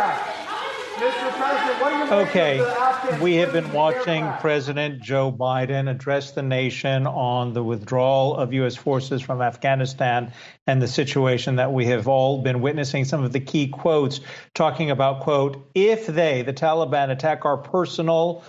Mr. President, what do you make Okay, of the Afghan we have been citizen watching care pact? President Joe Biden address the nation on the withdrawal of U.S. forces from Afghanistan and the situation that we have all been witnessing. Some of the key quotes talking about, quote, if they, the Taliban, attack our personnel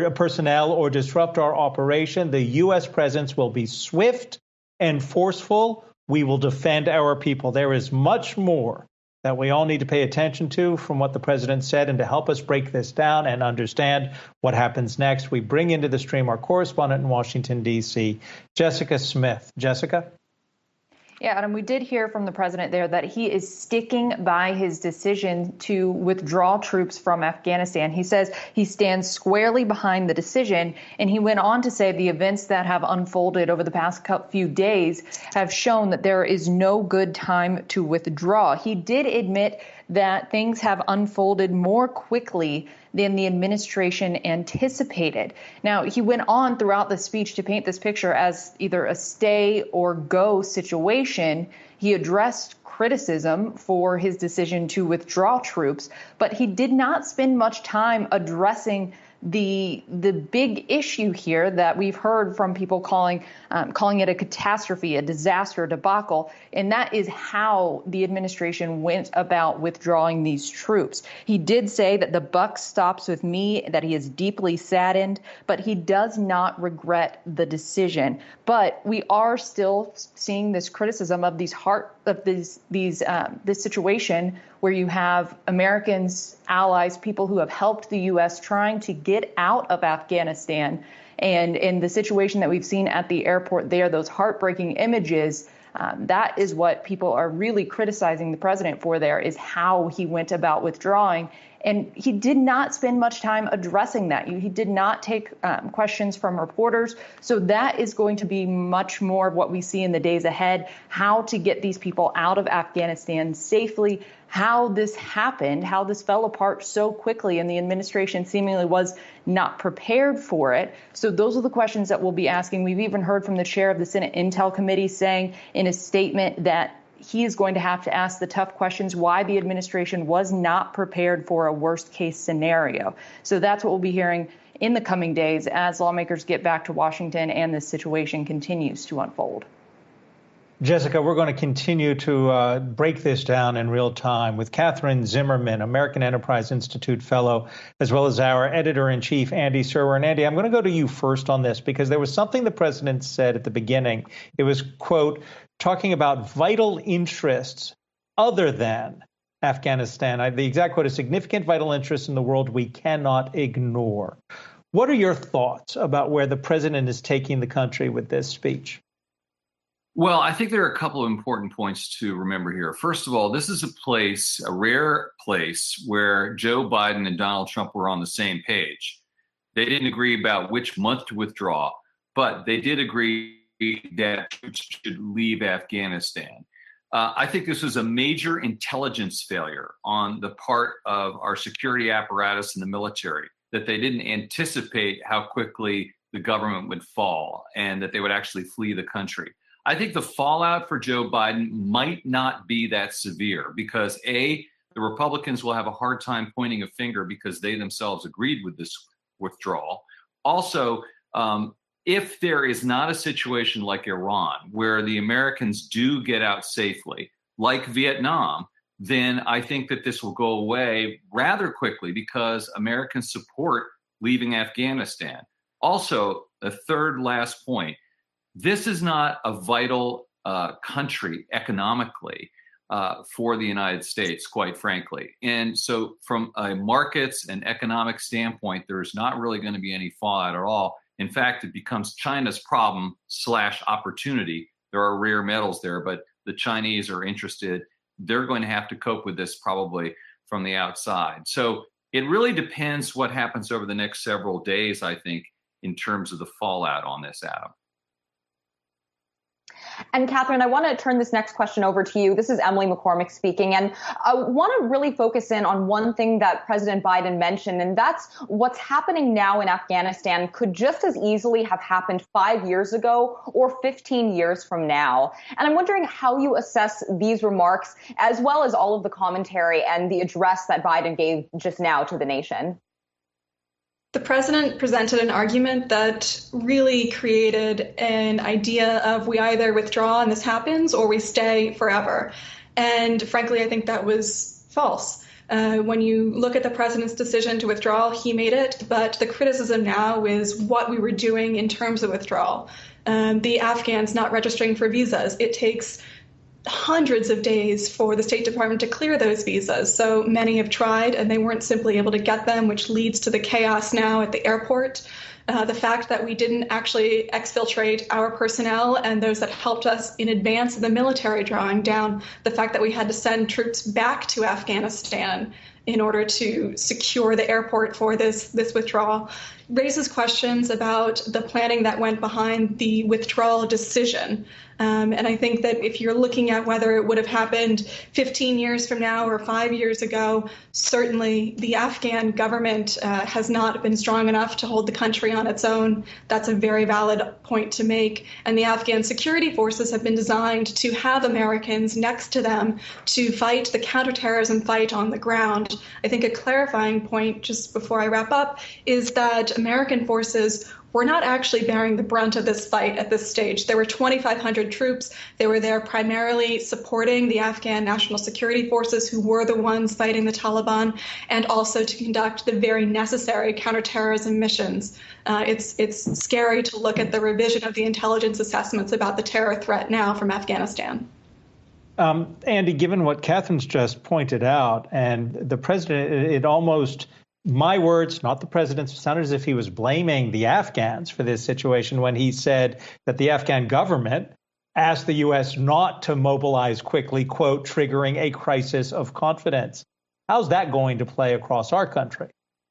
or disrupt our operation, the U.S. presence will be swift and forceful. We will defend our people. There is much more that we all need to pay attention to from what the president said. And to help us break this down and understand what happens next, we bring into the stream our correspondent in Washington, D.C., Jessica Smith. Jessica? Yeah, Adam, we did hear from the president there that he is sticking by his decision to withdraw troops from Afghanistan. He says he stands squarely behind the decision, and he went on to say the events that have unfolded over the past few days have shown that there is no good time to withdraw. He did admit that things have unfolded more quickly than the administration anticipated. Now, he went on throughout the speech to paint this picture as either a stay or go situation. He addressed criticism for his decision to withdraw troops, but he did not spend much time addressing the big issue here that we've heard from people calling it a catastrophe, a disaster, a debacle, and that is how the administration went about withdrawing these troops. He did say that the buck stops with me, that he is deeply saddened, but he does not regret the decision. But we are still seeing this criticism of this situation where you have Americans, allies, people who have helped the U.S. trying to get out of Afghanistan. And in the situation that we've seen at the airport there, those heartbreaking images, that is what people are really criticizing the president for there, is how he went about withdrawing. And he did not spend much time addressing that. He did not take questions from reporters. So that is going to be much more of what we see in the days ahead, how to get these people out of Afghanistan safely, how this happened, how this fell apart so quickly, and the administration seemingly was not prepared for it. So those are the questions that we'll be asking. We've even heard from the chair of the Senate Intel Committee saying in a statement that he is going to have to ask the tough questions why the administration was not prepared for a worst case scenario. So that's what we'll be hearing in the coming days as lawmakers get back to Washington and this situation continues to unfold. Jessica, we're going to continue to break this down in real time with Catherine Zimmerman, American Enterprise Institute fellow, as well as our editor-in-chief, Andy Serwer. And Andy, I'm going to go to you first on this because there was something the president said at the beginning. It was, quote, talking about vital interests other than Afghanistan. The exact quote is significant vital interests in the world we cannot ignore. What are your thoughts about where the president is taking the country with this speech? Well, I think there are a couple of important points to remember here. First of all, this is a rare place where Joe Biden and Donald Trump were on the same page. They didn't agree about which month to withdraw, but they did agree that troops should leave Afghanistan. I think this was a major intelligence failure on the part of our security apparatus and the military, that they didn't anticipate how quickly the government would fall and that they would actually flee the country. I think the fallout for Joe Biden might not be that severe because, A, the Republicans will have a hard time pointing a finger because they themselves agreed with this withdrawal. Also, if there is not a situation like Iran where the Americans do get out safely, like Vietnam, then I think that this will go away rather quickly because Americans support leaving Afghanistan. Also, a third last point. This is not a vital country economically for the United States, quite frankly. And so from a markets and economic standpoint, there's not really going to be any fallout at all. In fact, it becomes China's problem / opportunity. There are rare metals there, but the Chinese are interested. They're going to have to cope with this probably from the outside. So it really depends what happens over the next several days, I think, in terms of the fallout on this, Adam. And Catherine, I want to turn this next question over to you. This is Emily McCormick speaking, and I want to really focus in on one thing that President Biden mentioned, and that's what's happening now in Afghanistan could just as easily have happened 5 years ago or 15 years from now. And I'm wondering how you assess these remarks, as well as all of the commentary and the address that Biden gave just now to the nation. The president presented an argument that really created an idea of we either withdraw and this happens or we stay forever. And frankly, I think that was false. When you look at the president's decision to withdraw, he made it. But the criticism now is what we were doing in terms of withdrawal. The Afghans not registering for visas. It takes hundreds of days for the State Department to clear those visas. So many have tried and they weren't simply able to get them, which leads to the chaos now at the airport. The fact that we didn't actually exfiltrate our personnel and those that helped us in advance of the military drawing down, the fact that we had to send troops back to Afghanistan in order to secure the airport for this withdrawal raises questions about the planning that went behind the withdrawal decision. And I think that if you're looking at whether it would have happened 15 years from now or 5 years ago, certainly the Afghan government has not been strong enough to hold the country on its own. That's a very valid point to make. And the Afghan security forces have been designed to have Americans next to them to fight the counterterrorism fight on the ground. I think a clarifying point just before I wrap up is that American forces were not actually bearing the brunt of this fight at this stage. There were 2,500 troops. They were there primarily supporting the Afghan National Security Forces, who were the ones fighting the Taliban, and also to conduct the very necessary counterterrorism missions. It's scary to look at the revision of the intelligence assessments about the terror threat now from Afghanistan. Andy, given what Catherine's just pointed out, and the president, it almost, my words, not the president's, sounded as if he was blaming the Afghans for this situation when he said that the Afghan government asked the U.S. not to mobilize quickly, quote, triggering a crisis of confidence. How's that going to play across our country?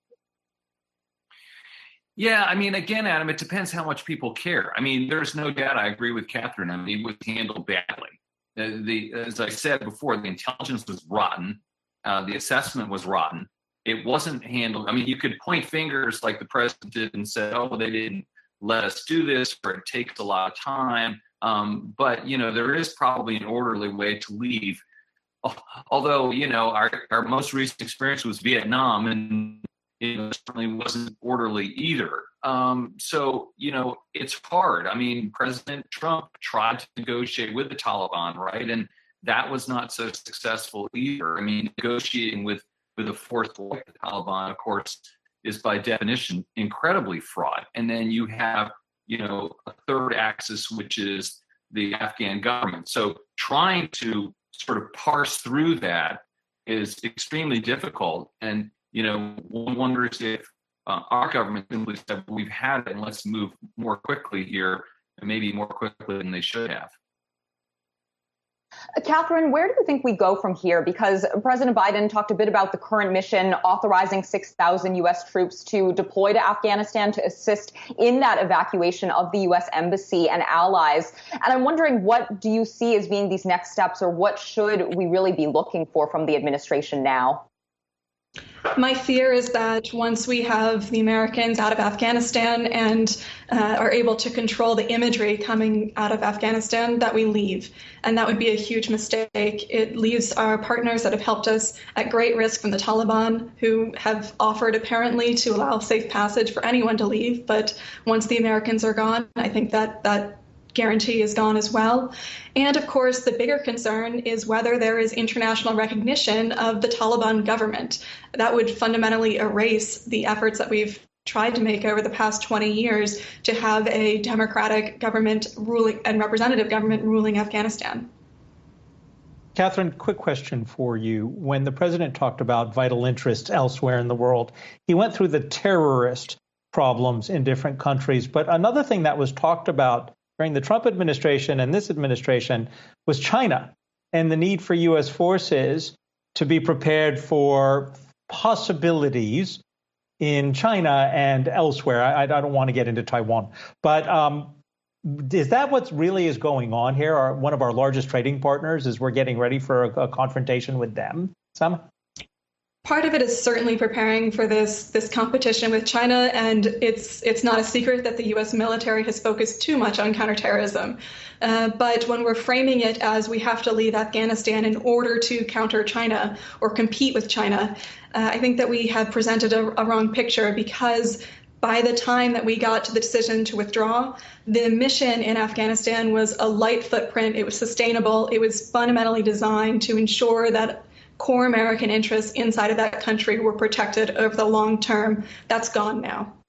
Yeah, I mean, again, Adam, it depends how much people care. I mean, there's no doubt, I agree with Catherine. I mean, it was handled badly. As I said before, the intelligence was rotten. The assessment was rotten. It wasn't handled. I mean, you could point fingers like the president did and say, oh, they didn't let us do this, or it takes a lot of time. But, you know, there is probably an orderly way to leave. Although, you know, our most recent experience was Vietnam, and it certainly wasn't orderly either. So, you know, it's hard. I mean, President Trump tried to negotiate with the Taliban, right? And that was not so successful either. I mean, negotiating with the fourth like the Taliban, of course, is by definition incredibly fraught. And then you have, you know, a third axis, which is the Afghan government. So trying to sort of parse through that is extremely difficult. And, you know, one wonders if our government simply said, we've had it and let's move more quickly here, and maybe more quickly than they should have. Catherine, where do you think we go from here? Because President Biden talked a bit about the current mission, authorizing 6,000 U.S. troops to deploy to Afghanistan to assist in that evacuation of the U.S. embassy and allies. And I'm wondering, what do you see as being these next steps, or what should we really be looking for from the administration now? My fear is that once we have the Americans out of Afghanistan and are able to control the imagery coming out of Afghanistan, that we leave. And that would be a huge mistake. It leaves our partners that have helped us at great risk from the Taliban, who have offered apparently to allow safe passage for anyone to leave. But once the Americans are gone, I think that guarantee is gone as well. And of course, the bigger concern is whether there is international recognition of the Taliban government. That would fundamentally erase the efforts that we've tried to make over the past 20 years to have a democratic government ruling and representative government ruling Afghanistan. Catherine, quick question for you. When the president talked about vital interests elsewhere in the world, he went through the terrorist problems in different countries. But another thing that was talked about during the Trump administration and this administration was China and the need for U.S. forces to be prepared for possibilities in China and elsewhere. I don't want to get into Taiwan, but Is that what really is going on here? One of our largest trading partners is we're getting ready for a confrontation with them? Part of it is certainly preparing for this competition with China, and it's not a secret that the U.S. military has focused too much on counterterrorism. But when we're framing it as we have to leave Afghanistan in order to counter China or compete with China, I think that we have presented a wrong picture, because by the time that we got to the decision to withdraw, the mission in Afghanistan was a light footprint. It was sustainable. It was fundamentally designed to ensure that core American interests inside of that country were protected over the long term. That's gone now.